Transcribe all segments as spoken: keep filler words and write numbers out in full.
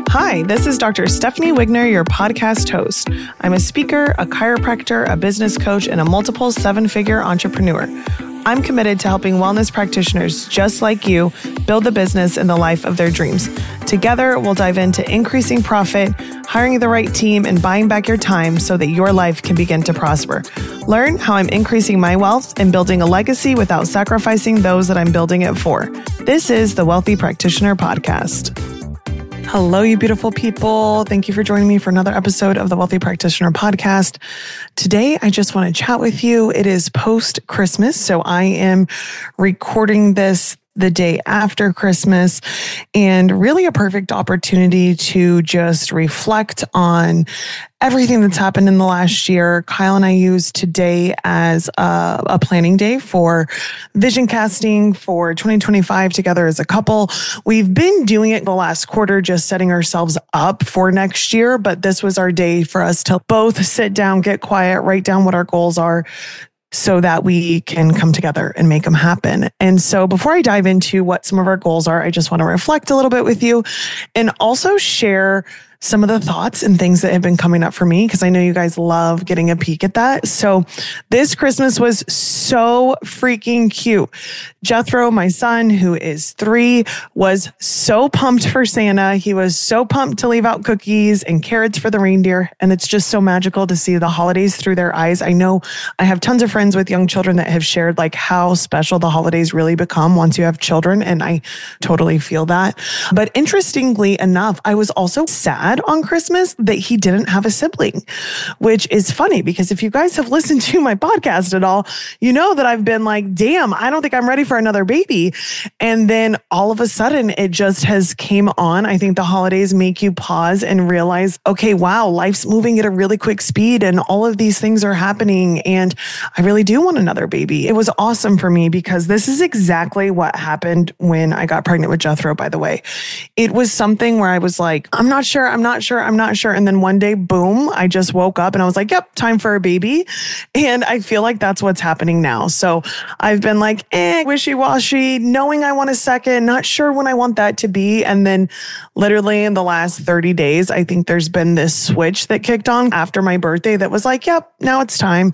Hi, this is Doctor Stephanie Wigner, your podcast host. I'm a speaker, a chiropractor, a business coach, and a multiple seven-figure entrepreneur. I'm committed to helping wellness practitioners just like you build the business and the life of their dreams. Together, we'll dive into increasing profit, hiring the right team, and buying back your time so that your life can begin to prosper. Learn how I'm increasing my wealth and building a legacy without sacrificing those that I'm building it for. This is the Wealthy Practitioner Podcast. Hello, you beautiful people. Thank you for joining me for another episode of the Wealthy Practitioner Podcast. Today, I just want to chat with you. It is post-Christmas, so I am recording this the day after Christmas, and really a perfect opportunity to just reflect on everything that's happened in the last year. Kyle and I used today as a, a planning day for vision casting for twenty twenty-five together as a couple. We've been doing it the last quarter, just setting ourselves up for next year, but this was our day for us to both sit down, get quiet, write down what our goals are, so that we can come together and make them happen. And so before I dive into what some of our goals are, I just want to reflect a little bit with you and also share some of the thoughts and things that have been coming up for me, because I know you guys love getting a peek at that. So this Christmas was so freaking cute. Jethro, my son, who is three, was so pumped for Santa. He was so pumped to leave out cookies and carrots for the reindeer. And it's just so magical to see the holidays through their eyes. I know I have tons of friends with young children that have shared like how special the holidays really become once you have children. And I totally feel that. But interestingly enough, I was also sad on Christmas that he didn't have a sibling, which is funny because if you guys have listened to my podcast at all, you know that I've been like, damn, I don't think I'm ready for another baby. And then all of a sudden it just has came on. I think the holidays make you pause and realize, okay, wow, life's moving at a really quick speed and all of these things are happening. And I really do want another baby. It was awesome for me because this is exactly what happened when I got pregnant with Jethro, by the way. It was something where I was like, I'm not sure, I'm not sure, I'm not sure. And then one day, boom, I just woke up and I was like, yep, time for a baby. And I feel like that's what's happening now. So I've been like, eh, wishy-washy, knowing I want a second, not sure when I want that to be. And then literally in the last thirty days, I think there's been this switch that kicked on after my birthday that was like, yep, now it's time.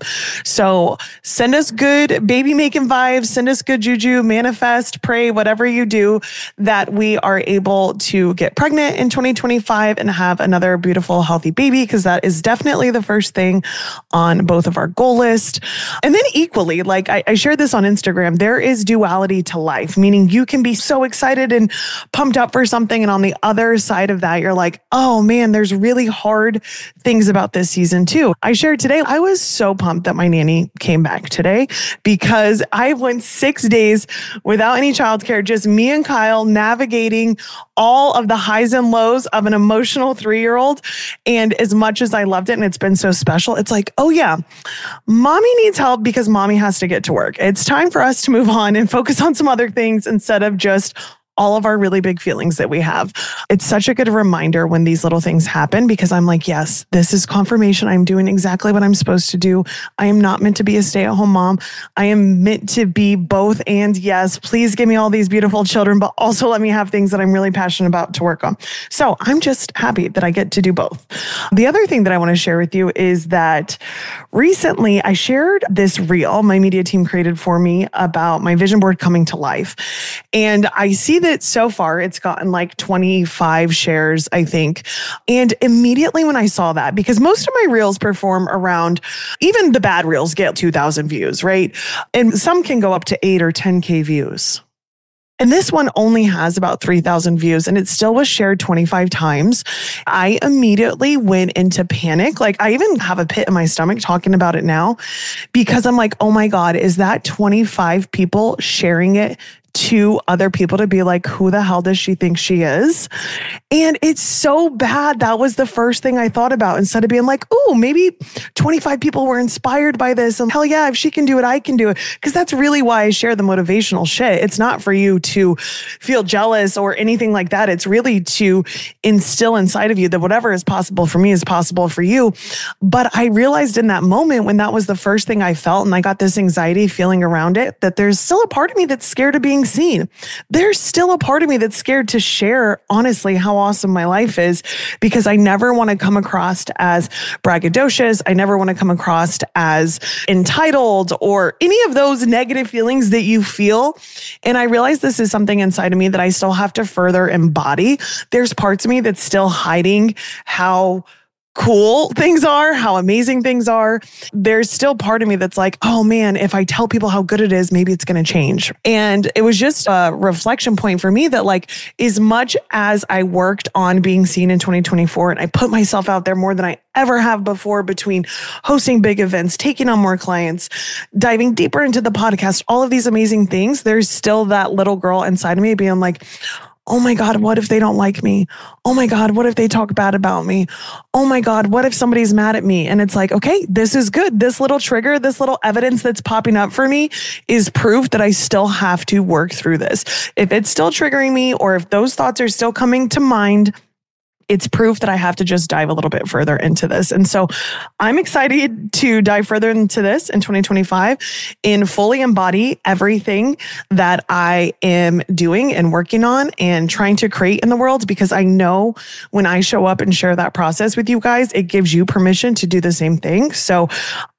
So send us good baby making vibes, send us good juju, manifest, pray, whatever you do, that we are able to get pregnant in twenty twenty-five and have another beautiful, healthy baby, because that is definitely the first thing on both of our goal list. And then equally, like I, I shared this on Instagram, there is duality to life, meaning you can be so excited and pumped up for something. And on the other side of that, you're like, oh man, there's really hard things about this season too. I shared today, I was so pumped that my nanny came back today because I went six days without any childcare, just me and Kyle navigating all of the highs and lows of an emotional three-year-old. And as much as I loved it and it's been so special, it's like, oh yeah, mommy needs help because mommy has to get to work. It's time for us to move on and focus on some other things instead of just all of our really big feelings that we have. It's such a good reminder when these little things happen because I'm like, yes, this is confirmation. I'm doing exactly what I'm supposed to do. I am not meant to be a stay-at-home mom. I am meant to be both. And yes, please give me all these beautiful children, but also let me have things that I'm really passionate about to work on. So I'm just happy that I get to do both. The other thing that I want to share with you is that recently I shared this reel my media team created for me about my vision board coming to life. And I see that so far it's gotten like twenty-five shares, I think. And immediately when I saw that, because most of my reels perform around, even the bad reels get two thousand views, right? And some can go up to eight or ten K views. And this one only has about three thousand views and it still was shared twenty-five times. I immediately went into panic. Like I even have a pit in my stomach talking about it now because I'm like, oh my God, is that twenty-five people sharing it to other people to be like, who the hell does she think she is? And it's so bad. That was the first thing I thought about instead of being like, oh, maybe twenty-five people were inspired by this. And hell yeah, if she can do it, I can do it. Because that's really why I share the motivational shit. It's not for you to feel jealous or anything like that. It's really to instill inside of you that whatever is possible for me is possible for you. But I realized in that moment when that was the first thing I felt and I got this anxiety feeling around it, that there's still a part of me that's scared of being seen. There's still a part of me that's scared to share, honestly, how awesome my life is, because I never want to come across as braggadocious. I never want to come across as entitled or any of those negative feelings that you feel. And I realize this is something inside of me that I still have to further embody. There's parts of me that's still hiding how cool things are, how amazing things are. There's still part of me that's like, oh man, if I tell people how good it is, maybe it's going to change. And it was just a reflection point for me that, like, as much as I worked on being seen in twenty twenty-four and I put myself out there more than I ever have before, between hosting big events, taking on more clients, diving deeper into the podcast, all of these amazing things, there's still that little girl inside of me being like, oh my God, what if they don't like me? Oh my God, what if they talk bad about me? Oh my God, what if somebody's mad at me? And it's like, okay, this is good. This little trigger, this little evidence that's popping up for me is proof that I still have to work through this. If it's still triggering me, or if those thoughts are still coming to mind, it's proof that I have to just dive a little bit further into this. And so I'm excited to dive further into this in twenty twenty-five and fully embody everything that I am doing and working on and trying to create in the world, because I know when I show up and share that process with you guys, it gives you permission to do the same thing. So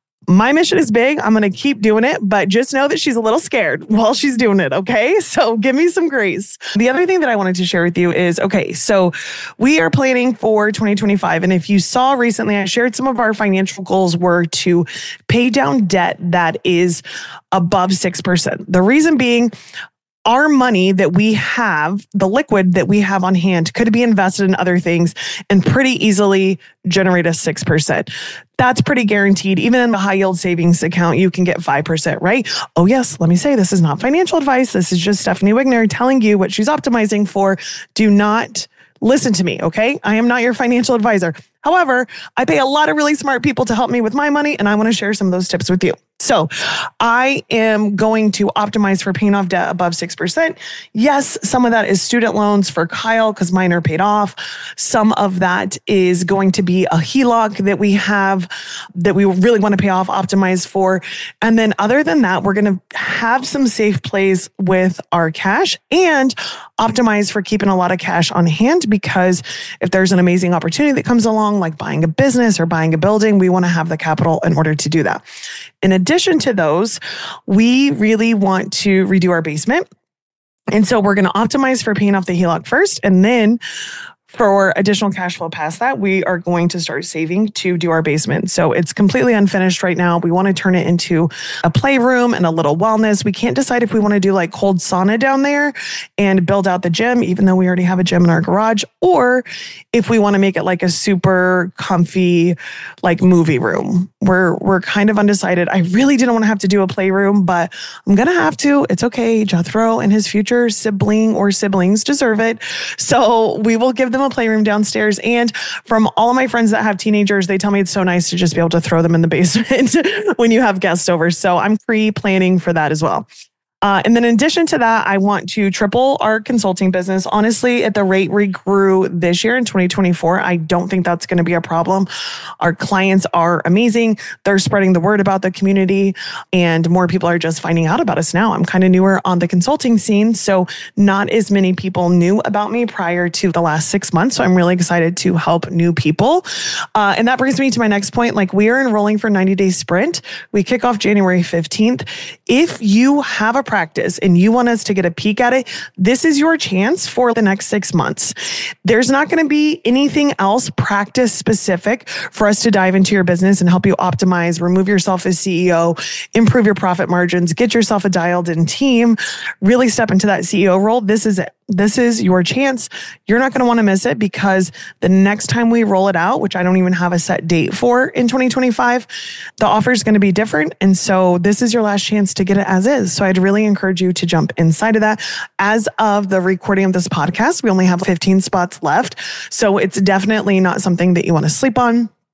my mission is big. I'm going to keep doing it, but just know that she's a little scared while she's doing it. Okay. So give me some grace. The other thing that I wanted to share with you is, okay, so we are planning for twenty twenty-five. And if you saw recently, I shared some of our financial goals were to pay down debt that is above six percent. The reason being, our money that we have, the liquid that we have on hand, could be invested in other things and pretty easily generate a six percent. That's pretty guaranteed. Even in the high yield savings account, you can get five percent, right? Oh yes, let me say this is not financial advice. This is just Stephanie Wigner telling you what she's optimizing for. Do not listen to me, okay? I am not your financial advisor. However, I pay a lot of really smart people to help me with my money, and I want to share some of those tips with you. So I am going to optimize for paying off debt above six percent. Yes, some of that is student loans for Kyle because mine are paid off. Some of that is going to be a H E L O C that we have that we really want to pay off, optimize for. And then other than that, we're going to have some safe plays with our cash and optimize for keeping a lot of cash on hand, because if there's an amazing opportunity that comes along, like buying a business or buying a building, we want to have the capital in order to do that. In addition to those, we really want to redo our basement. And so we're going to optimize for paying off the H E L O C first. And then for additional cash flow past that, we are going to start saving to do our basement. So it's completely unfinished right now. We want to turn it into a playroom and a little wellness. We can't decide if we want to do like cold sauna down there and build out the gym, even though we already have a gym in our garage, or if we want to make it like a super comfy, like movie room. We're, we're kind of undecided. I really didn't want to have to do a playroom, but I'm going to have to. It's okay. Jethro and his future sibling or siblings deserve it. So we will give them a playroom downstairs. And from all of my friends that have teenagers, they tell me it's so nice to just be able to throw them in the basement when you have guests over. So I'm pre-planning for that as well. Uh, and then in addition to that, I want to triple our consulting business. Honestly, at the rate we grew this year in twenty twenty-four, I don't think that's going to be a problem. Our clients are amazing. They're spreading the word about the community, and more people are just finding out about us now. I'm kind of newer on the consulting scene, so not as many people knew about me prior to the last six months. So I'm really excited to help new people. Uh, and that brings me to my next point. Like, we are enrolling for ninety day sprint. We kick off January fifteenth. If you have a practice and you want us to get a peek at it, this is your chance for the next six months. There's not going to be anything else practice specific for us to dive into your business and help you optimize, remove yourself as C E O, improve your profit margins, get yourself a dialed in team, really step into that C E O role. This is it. This is your chance. You're not going to want to miss it, because the next time we roll it out, which I don't even have a set date for in twenty twenty-five, the offer is going to be different. And so this is your last chance to get it as is. So I'd really encourage you to jump inside of that. As of the recording of this podcast, we only have fifteen spots left. So it's definitely not something that you want to sleep on.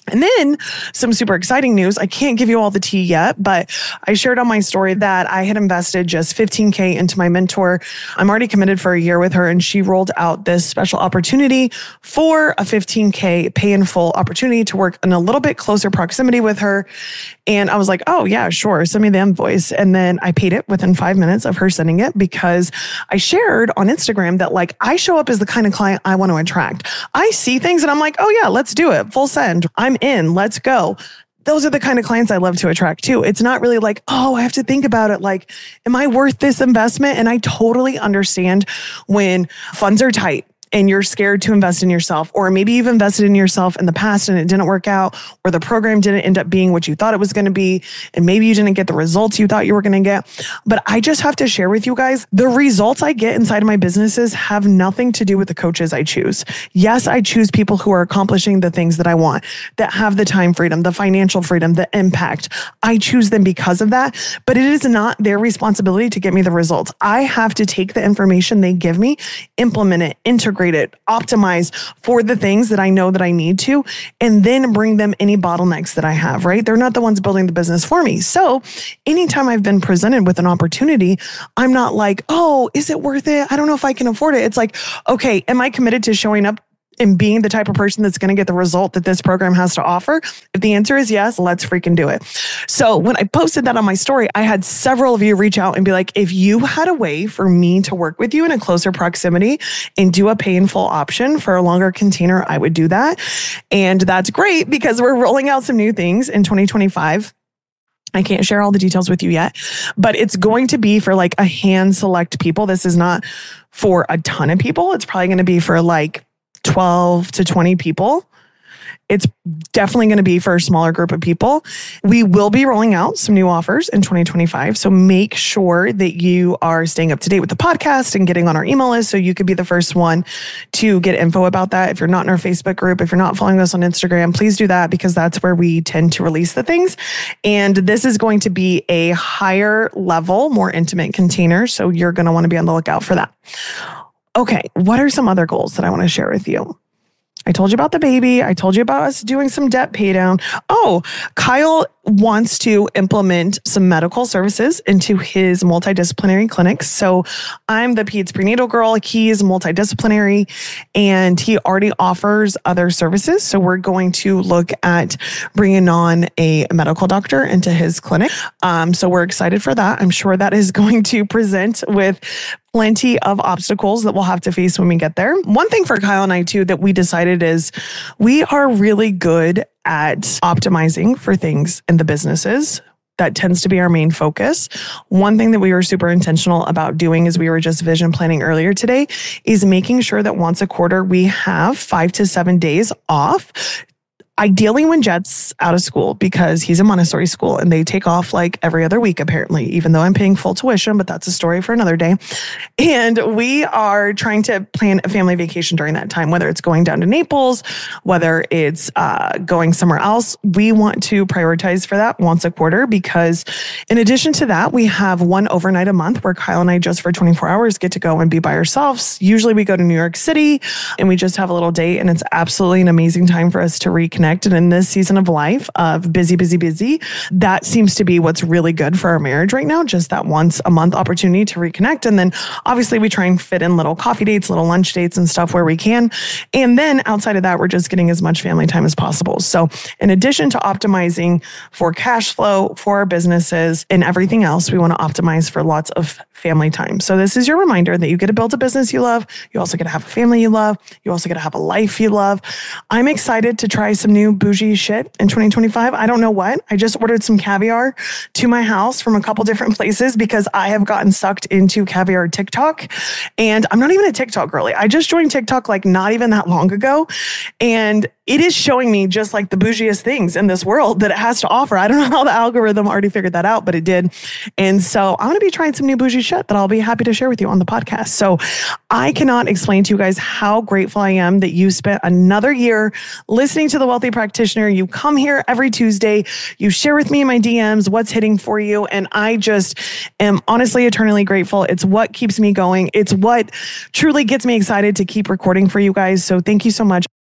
And then some super exciting news. I can't give you all the tea yet, but I shared on my story that I had invested just fifteen K into my mentor. I'm already committed for a year with her, and she rolled out this special opportunity for a fifteen K pay in full opportunity to work in a little bit closer proximity with her. And I was like, oh yeah, sure. Send me the invoice. And then I paid it within five minutes of her sending it, because I shared on Instagram that like, I show up as the kind of client I want to attract. I see things and I'm like, oh yeah, let's do it. Full send. I'm in, let's go. Those are the kind of clients I love to attract too. It's not really like, oh, I have to think about it. Like, am I worth this investment? And I totally understand when funds are tight and you're scared to invest in yourself, or maybe you've invested in yourself in the past and it didn't work out, or the program didn't end up being what you thought it was going to be, and maybe you didn't get the results you thought you were going to get. But I just have to share with you guys, the results I get inside of my businesses have nothing to do with the coaches I choose. Yes, I choose people who are accomplishing the things that I want, that have the time freedom, the financial freedom, the impact. I choose them because of that, but it is not their responsibility to get me the results. I have to take the information they give me, implement it, integrate it, optimize for the things that I know that I need to, and then bring them any bottlenecks that I have, right? They're not the ones building the business for me. So anytime I've been presented with an opportunity, I'm not like, oh, is it worth it? I don't know if I can afford it. It's like, okay, am I committed to showing up and being the type of person that's going to get the result that this program has to offer? If the answer is yes, let's freaking do it. So when I posted that on my story, I had several of you reach out and be like, if you had a way for me to work with you in a closer proximity and do a pay in full option for a longer container, I would do that. And that's great, because we're rolling out some new things in twenty twenty-five. I can't share all the details with you yet, but it's going to be for like a hand select people. This is not for a ton of people. It's probably going to be for like twelve to twenty people. It's definitely going to be for a smaller group of people. We will be rolling out some new offers in twenty twenty-five. So make sure that you are staying up to date with the podcast and getting on our email list so you could be the first one to get info about that. If you're not in our Facebook group, if you're not following us on Instagram, please do that, because that's where we tend to release the things. And this is going to be a higher level, more intimate container. So you're going to want to be on the lookout for that. Okay, what are some other goals that I want to share with you? I told you about the baby. I told you about us doing some debt pay down. Oh, Kyle wants to implement some medical services into his multidisciplinary clinics. So I'm the peds prenatal girl. He's multidisciplinary and he already offers other services. So we're going to look at bringing on a medical doctor into his clinic. Um, so we're excited for that. I'm sure that is going to present with plenty of obstacles that we'll have to face when we get there. One thing for Kyle and I too that we decided is we are really good at optimizing for things in the businesses. That tends to be our main focus. One thing that we were super intentional about doing, as we were just vision planning earlier today, is making sure that once a quarter we have five to seven days off. Ideally when Jet's out of school, because he's in Montessori school and they take off like every other week, apparently, even though I'm paying full tuition, but that's a story for another day. And we are trying to plan a family vacation during that time, whether it's going down to Naples, whether it's uh, going somewhere else. We want to prioritize for that once a quarter, because in addition to that, we have one overnight a month where Kyle and I just for twenty-four hours get to go and be by ourselves. Usually we go to New York City and we just have a little date, and it's absolutely an amazing time for us to reconnect. And in this season of life of busy, busy, busy, that seems to be what's really good for our marriage right now. Just that once a month opportunity to reconnect. And then obviously we try and fit in little coffee dates, little lunch dates and stuff where we can. And then outside of that, we're just getting as much family time as possible. So in addition to optimizing for cash flow, for our businesses and everything else, we want to optimize for lots of family time. So this is your reminder that you get to build a business you love. You also get to have a family you love. You also get to have a life you love. I'm excited to try some new bougie shit in twenty twenty-five. I don't know what. I just ordered some caviar to my house from a couple different places because I have gotten sucked into caviar TikTok. And I'm not even a TikTok girly. I just joined TikTok like not even that long ago. And it is showing me just like the bougiest things in this world that it has to offer. I don't know how the algorithm already figured that out, but it did. And so I'm going to be trying some new bougie shit that I'll be happy to share with you on the podcast. So I cannot explain to you guys how grateful I am that you spent another year listening to The Wealthy Practitioner. You come here every Tuesday. You share with me in my D Ms what's hitting for you. And I just am honestly eternally grateful. It's what keeps me going. It's what truly gets me excited to keep recording for you guys. So thank you so much.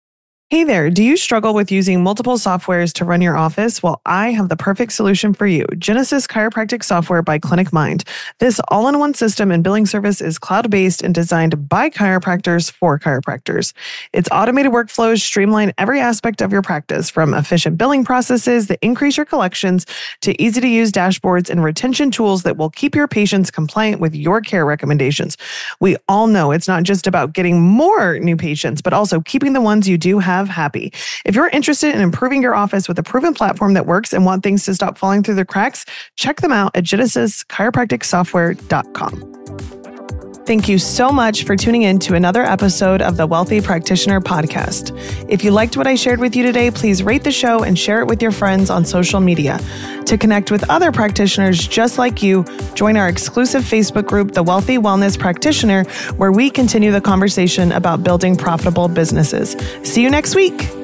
Hey there, do you struggle with using multiple softwares to run your office? Well, I have the perfect solution for you, Genesis Chiropractic Software by Clinic Mind. This all-in-one system and billing service is cloud-based and designed by chiropractors for chiropractors. Its automated workflows streamline every aspect of your practice, from efficient billing processes that increase your collections to easy-to-use dashboards and retention tools that will keep your patients compliant with your care recommendations. We all know it's not just about getting more new patients, but also keeping the ones you do have happy. If you're interested in improving your office with a proven platform that works and want things to stop falling through the cracks, check them out at genesis chiropractic software dot com. Thank you so much for tuning in to another episode of the Wealthy Practitioner Podcast. If you liked what I shared with you today, please rate the show and share it with your friends on social media. To connect with other practitioners just like you, join our exclusive Facebook group, The Wealthy Wellness Practitioner, where we continue the conversation about building profitable businesses. See you next week.